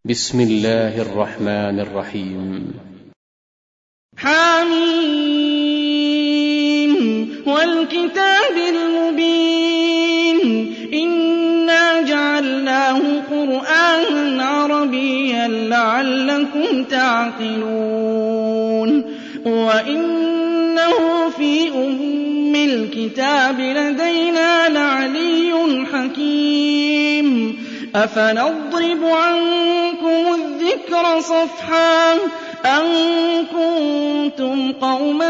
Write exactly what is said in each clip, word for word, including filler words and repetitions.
بسم الله الرحمن الرحيم. حميم والكتاب المبين إنا جعلناه قرآنا عربيا لعلكم تعقلون وإنه في أم الكتاب لدينا لعلي حكيم أفنضرب عنكم الذكر صفحا أن كنتم قوما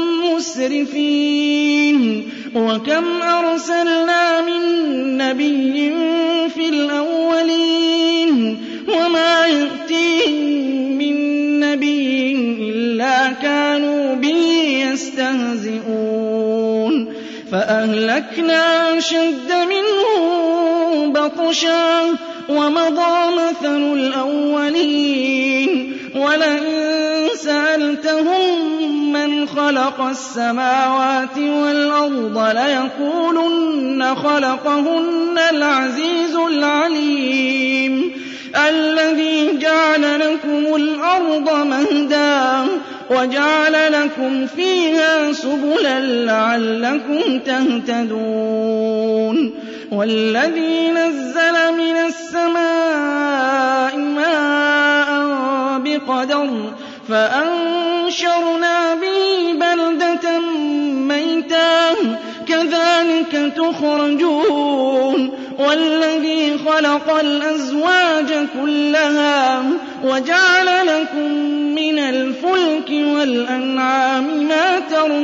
مسرفين وكم أرسلنا من نبي في الأولين وما يأتيهم من نبي إلا كانوا به يستهزئون فأهلكنا أشد منهم بطشا ومضى مثل الأولين ولئن سألتهم من خلق السماوات والأرض ليقولن خلقهن العزيز العليم الذي جعل لكم الأرض مهدا وجعل لكم فيها سبلا لعلكم تهتدون والذي نزل من السماء ماء بقدر فأنشرنا به بلدة ميتا كذلك تخرجون والذي خلق الأزواج كلها وجعل لكم من الفلك والأنعام ما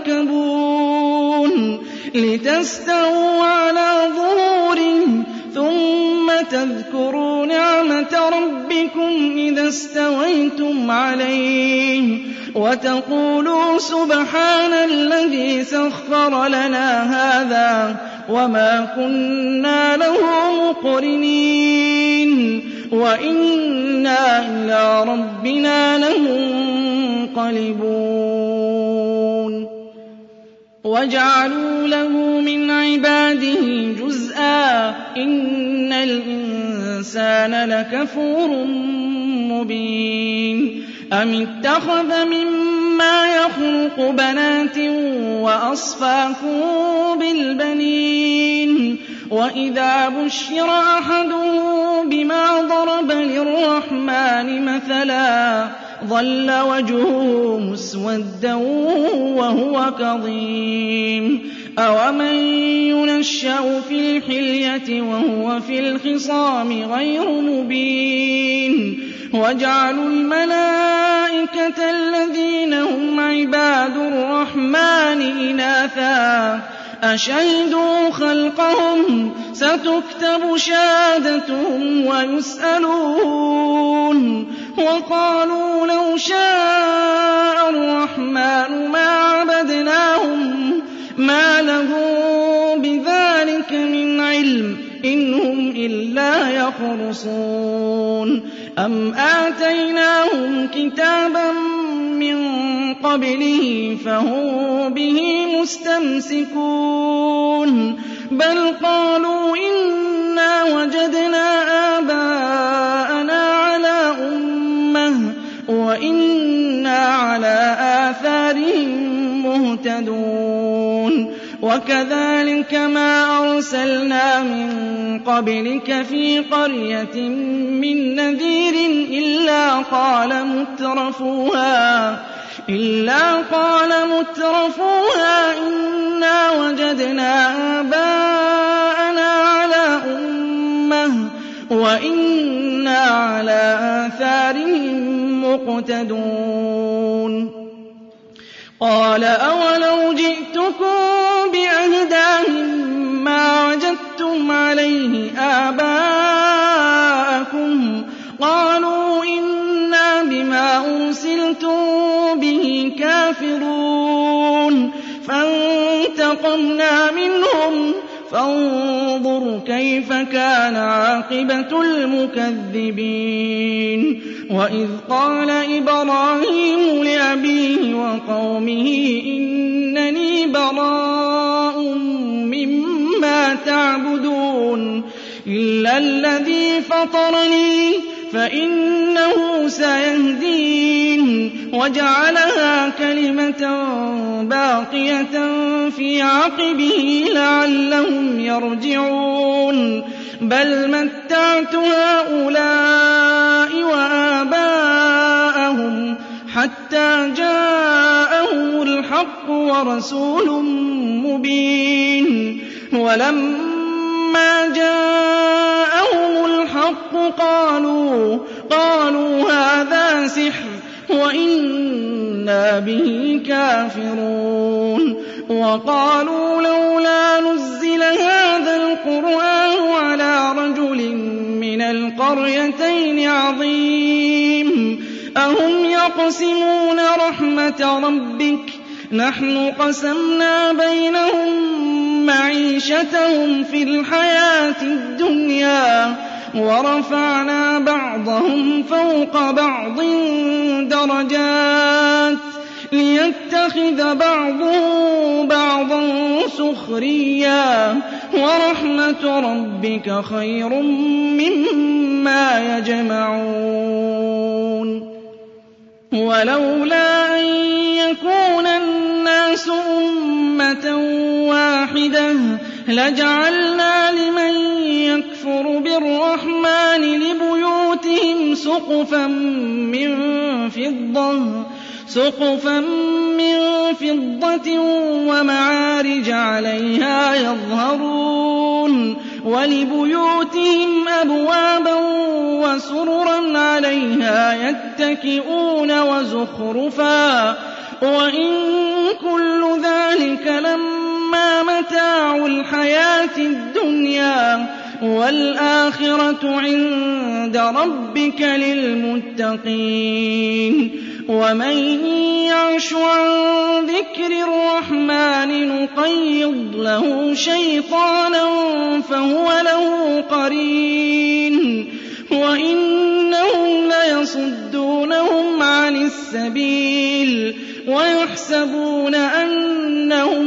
تركبون لتستووا على ظهوره ثم تذكروا نعمة ربكم إذا استويتم عليه وتقولوا سبحان الذي سخر لنا هذا وما كنا له مقرنين وإنا إلى ربنا لمنقلبون وجعلوا له من عباده جزءا إن الإنسان لكفور مبين أم اتخذ مما يخلق بنات وأصفاكم بالبنين وإذا بشر أحدهم بما ضرب للرحمن مثلا ظل وجهه مسودا وهو كظيم أومن ينشأ في الحلية وهو في الخصام غير مبين وجعلوا الملائكة الذين هم عباد الرحمن إناثا أشهدوا خلقهم ستكتب شهادتهم ويسألون وقالوا لو شاء الرحمن ما عبدناهم ما لهم بذلك من علم إن هم إلا يخرصون أم آتيناهم كتابا من قبله فهم به مستمسكون بل قالوا إنا وجدنا آباءنا على أمة وإنا على آثارهم مهتدون وكذلك ما أرسلنا من قبلك في قرية من نذير إلا قال مترفوها إلا قال مترفوها إنا وجدنا آباءنا على أمة وإنا على آثارهم مقتدون قال أولو جئتكم بأهدى مما وجدتم عليه آباءكم قالوا إنا بما أرسلتم به كافرون فانتقمنا منهم فانظر كيف كان عاقبة المكذبين وإذ قال إبراهيم لأبيه وقومه إنني براء مما تعبدون إلا الذي فطرني فإنه سيهدين وجعلها كلمة باقية في عقبه لعلهم يرجعون بل متعت هؤلاء وآباءهم حتى جاءهم الحق ورسول مبين ولما جاءهم الحق قالوا قالوا هذا سحر وإنا به كافرون وقالوا لولا نزل هذا القرآن على رجل من القريتين عظيم أهم يقسمون رحمة ربك نحن قسمنا بينهم معيشتهم في الحياة الدنيا ورفعنا بعضهم فوق بعض درجات ليتخذ بعضهم بعضا سخريا ورحمة ربك خير مما يجمعون ولولا أن يكون الناس أمة واحدة لجعلنا لمن يكفر بالرحمن لبيوتهم سقفا من فضة سقفا من فضة ومعارج عليها يظهرون ولبيوتهم أبوابا وسررا عليها يتكئون وزخرفا وإن كل ذلك لما متاع الحياة الدنيا والآخرة عند ربك للمتقين ومن يعش عن ذكر الرحمن نقيض له شيطانا فهو له قرين وإنهم ليصدونهم عن السبيل ويحسبون أنهم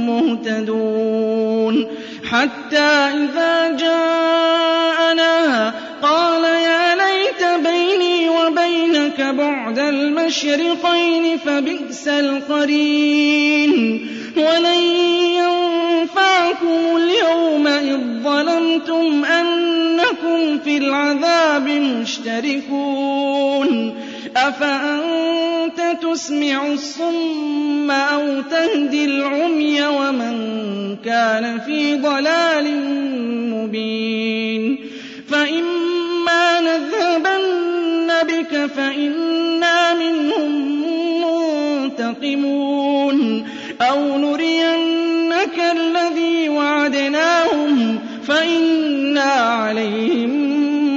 مهتدون حتى إذا جاءنا قال يا ليت بيني وبينك بعد المشرقين فبئس القرين ولن ينفعكم اليوم إذ ظلمتم أنكم في العذاب مشتركون أفأنت تسمع الصم أو تهدي العمي ومن كان في ضلال مبين فإما نذهبن بك فإنا منهم منتقمون أو نرينك الذي وعدناهم فإنا عليهم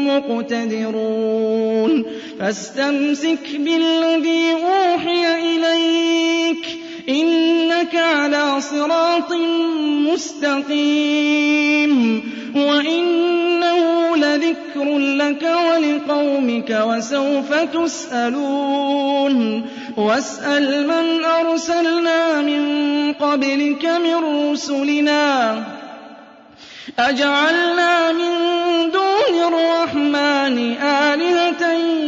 مقتدرون فاستمسك بالذي أوحي إليك إنك على صراط مستقيم وإنه لذكر لك ولقومك وسوف تسألون واسأل من أرسلنا من قبلك من رسلنا أجعلنا من دون الرحمن آلهة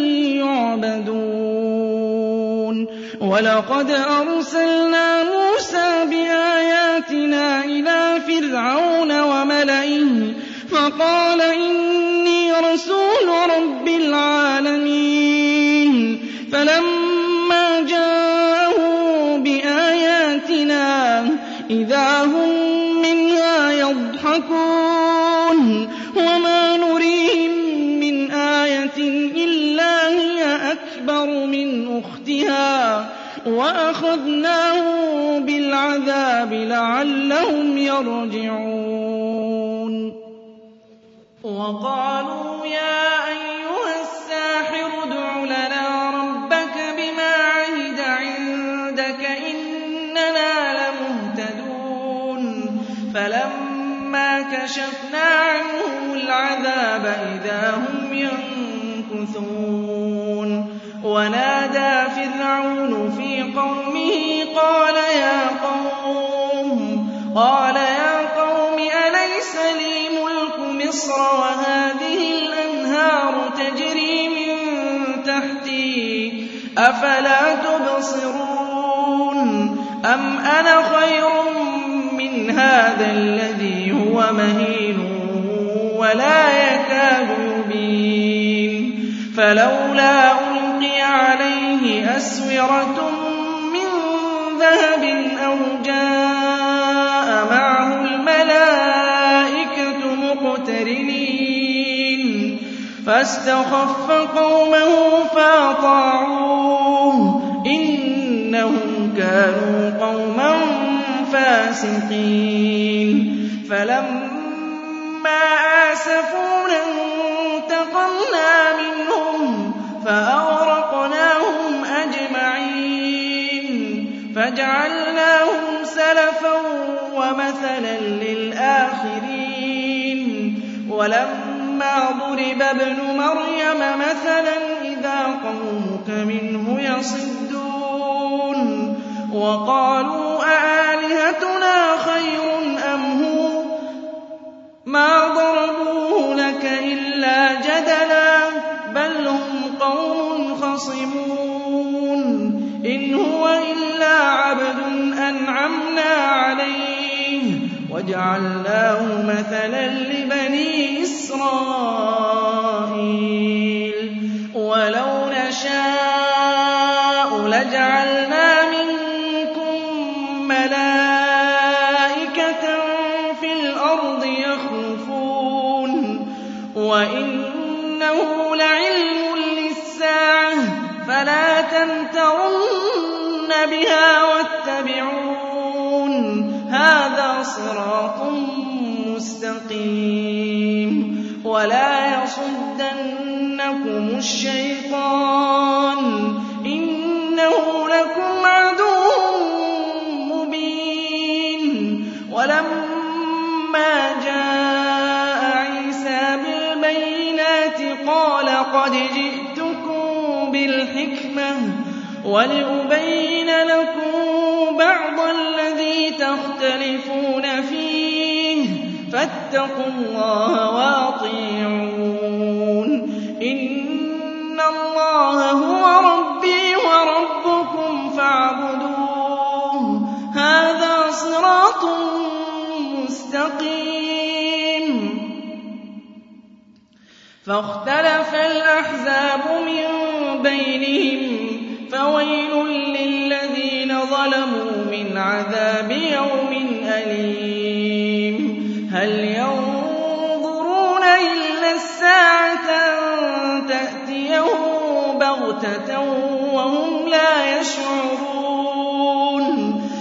يعبدون ولقد أرسلنا موسى بآياتنا إلى فرعون وملئه فقال إني رسول رب العالمين فلما جاءه بآياتنا إذا هم منها يضحكون وما نريهم من آية إلا هي أكبر من أختها وأخذناه بالعذاب لعلهم يرجعون وقالوا يا أيها الساحر ادع لنا ربك بما عهد عندك إننا لمهتدون فلما كشفنا عنهم العذاب إذا هم ينكثون ونادى فرعون في قومه قال يا قوم قال يا قوم أليس لي ملك مصر وهذه الأنهار تجري أَفَلَا تُبْصِرُونَ أَمْ أَنَا خَيْرٌ مِّنْ هَٰذَا الَّذِي هُوَ مَهِينٌ وَلَا يَكَادُ يُبِينُ فَلَوْلَا أُلْقِيَ عَلَيْهِ أَسْوِرَةٌ مِّن ذَهَبٍ أَوْ جَاءَ مَعَهُ الْمَلَائِكَةُ مُقْتَرِنِينَ فَاسْتَخَفَّ قَوْمَهُ فَأَطَاعُوهُ إِنَّهُمْ كَانُوا قَوْمًا فَاسِقِينَ فَلَمَّا آسَفُونَا انتَقَمْنَا مِنْهُمْ فَأَغْرَقْنَاهُمْ أَجْمَعِينَ فَجَعَلْنَاهُمْ سَلَفًا وَمَثَلًا لِّلْآخِرِينَ وَلَمَّا ضُرِبَ ابْنُ مَرْيَمَ مَثَلًا إِذَا قَوْمُكَ مِنْهُ يَصِدُّونَ وَقَالُوا أَآلِهَتُنَا خَيْرٌ أَمْ هُوَ مَا ضَرَبُوهُ لَكَ إِلَّا جَدَلًا بَلْ هُمْ قَوْمٌ خَصِمُونَ إِنْ هُوَ إِلَّا عَبْدٌ أَنْعَمْنَا عَلَيْهِ وَجَعَلْنَاهُ مَثَلًا لِّبَنِي إِسْرَائِيلَ وَلَوْ نَشَاءُ لَجَعَلْنَا مِنكُم مَّلَائِكَةً فِي الْأَرْضِ يَخْلُفُونَ وَإِنَّهُ لَعِلْمٌ لِّلسَّاعَةِ فَلَا تَمْتَرُنَّ بِهَا وَاتَّبِعُونِ هَٰذَا صِرَاطٌ مُّسْتَقِيمٌ وَلَا يَصُدَّنَّكُمُ الشَّيْطَانُ إِنَّهُ لَكُمْ عَدُوٌّ مُّبِينٌ وَلَمَّا جَاءَ عِيسَىٰ بِالْبَيِّنَاتِ قَالَ قَدْ جِئْتُكُم بِالْحِكْمَةِ وَلِأُبَيِّنَ لَكُم بَعْضَ الَّذِي تَخْتَلِفُونَ فِيهِ فَاتَّقُوا اللَّهَ وَأَطِيعُونِ إِنَّ اللَّهَ هُوَ رَبِّي وَرَبُّكُمْ فَاعْبُدُوهُ هَٰذَا صِرَاطٌ مُّسْتَقِيمٌ فَاخْتَلَفَ الْأَحْزَابُ مِن بَيْنِهِمْ فَوَيْلٌ لِّلَّذِينَ ظَلَمُوا مِنْ عَذَابِ يَوْمٍ أَلِيمٍ هَلْ يَنظُرُونَ إِلَّا السَّاعَةَ أَن تَأْتِيَهُم بَغْتَةً وَهُمْ لَا يَشْعُرُونَ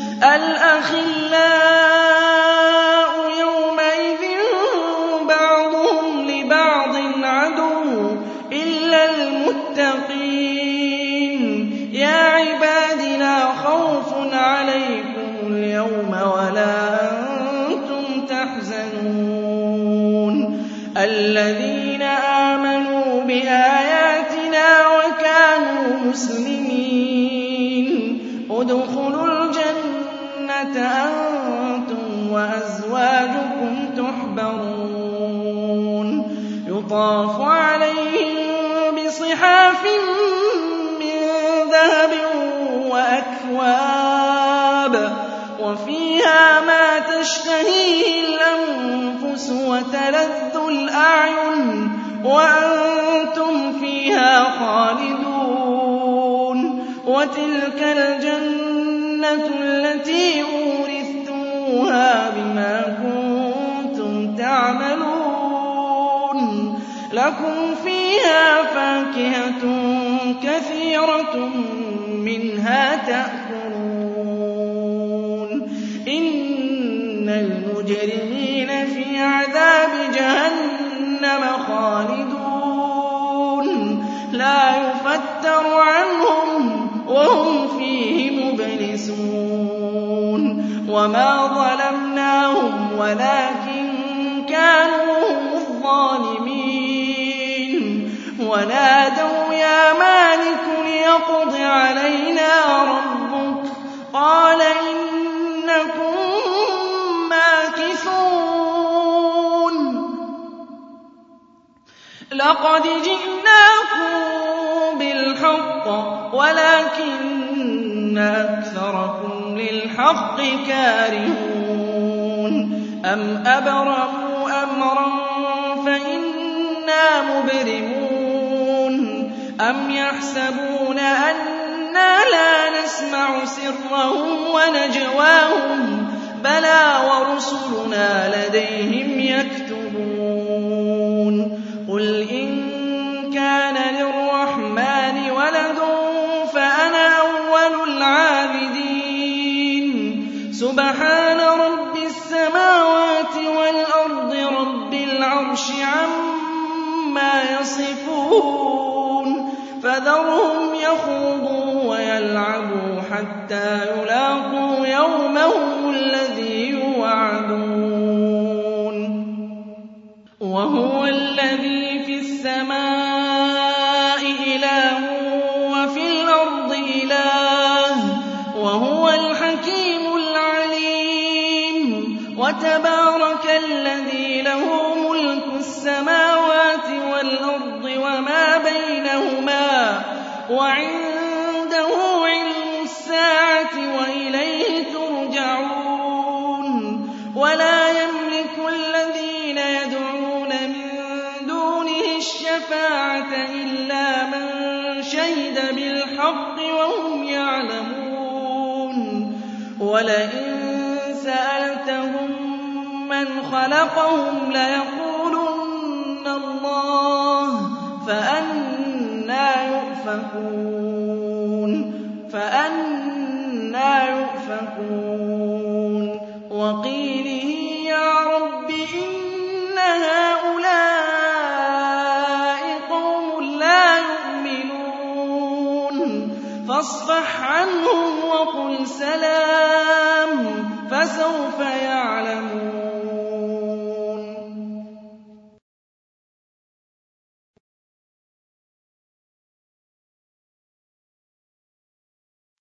الْأَخِلَّاءُ يَوْمَئِذٍ بَعْضُهُمْ لِبَعْضٍ عَدُوٌّ إِلَّا الْمُتَّقِينَ يَا عِبَادِ لَا خَوْفٌ عَلَيْكُمُ الْيَوْمَ وَلَا أَنتُمْ تَحْزَنُونَ الَّذِينَ آمَنُوا بِآيَاتِنَا وَكَانُوا مُسْلِمِينَ ادْخُلُوا الْجَنَّةَ أَنتُمْ وَأَزْوَاجُكُمْ تُحْبَرُونَ يُطَافُ عَلَيْهِم بِصِحَافٍ مِّن ذَهَبٍ وَأَكْوَابٍ وَفِيهَا مَا تَشْتَهِيهِ الْأَنفُسُ وَتَلَذُّ الْأَعْيُنُ وَأَنتُمْ فِيهَا خَالِدُونَ وَتِلْكَ الْجَنَّةُ الَّتِي أُورِثْتُمُوهَا بِمَا كُنتُمْ تَعْمَلُونَ لَكُمْ فِيهَا فَاكِهَةٌ كَثِيرَةٌ مِّنْهَا تَأْكُلُونَ إِنَّ الْمُجْرِمِينَ فِي عَذَابِ جَهَنَّمَ خَالِدُونَ لَا يُفَتَّرُ عَنْهُمْ وَهُمْ فِيهِ مُبْلِسُونَ وَمَا ظَلَمْنَاهُمْ وَلَٰكِن كَانُوا هُمُ الظَّالِمِينَ وَنَادَوْا يَا مَالِكُ لِيَقْضِ عَلَيْنَا رَبُّكَ قَالَ إِنَّكُم مَّاكِثُونَ لَقَدْ جِئْنَاكُم بِالْحَقِّ وَلَٰكِنَّ أَكْثَرَكُمْ لِلْحَقِّ كَارِهُونَ أَمْ أَبْرَمُوا أَمْرًا فَإِنَّا مُبْرِمُونَ أَمْ يَحْسَبُونَ أَنَّا لَا نَسْمَعُ سِرَّهُمْ وَنَجْوَاهُم بَلَىٰ وَرُسُلُنَا لَدَيْهِمْ يَكْتُبُونَ قُلْ إِن كَانَ لِلرَّحْمَٰنِ وَلَدٌ فَأَنَا أَوَّلُ الْعَابِدِينَ سُبْحَانَ رَبِّ السَّمَاوَاتِ وَالْأَرْضِ رَبِّ الْعَرْشِ عَمَّا يَصِفُونَ فَذَرْهُمْ يَخُوضُوا وَيَلْعَبُوا حَتَّىٰ يُلَاقُوا يَوْمَهُمُ الَّذِي يُوعَدُونَ وَهُوَ الَّذِي فِي السَّمَاءِ إِلَٰهٌ وَفِي الْأَرْضِ إِلَٰهٌ وَهُوَ الْحَكِيمُ الْعَلِيمُ وَتَبَارَكَ الَّذِي لَهُ مُلْكُ السَّمَاوَاتِ وَالْأَرْضِ وَمَا بَيْنَهُمَا وَعِندَهُ عِلْمُ السَّاعَةِ وَإِلَيْهِ تُرْجَعُونَ وَلَا يَمْلِكُ الَّذِينَ يَدْعُونَ مِن دُونِهِ الشَّفَاعَةَ إِلَّا مَن شَهِدَ بِالْحَقِّ وَهُمْ يَعْلَمُونَ وَلَئِن سَأَلْتَهُم مَّنْ خَلَقَهُمْ لَيَقُولُنَّ اللَّهُ فَأَنَّىٰ يُؤْفَكُونَ فَأَنَّىٰ يُؤْفَكُونَ وَقِيلِهِ يَا رَبِّ إِنَّ هَٰؤُلَاءِ قَوْمٌ لَّا يُؤْمِنُونَ فَاصْفَحْ عَنْهُمْ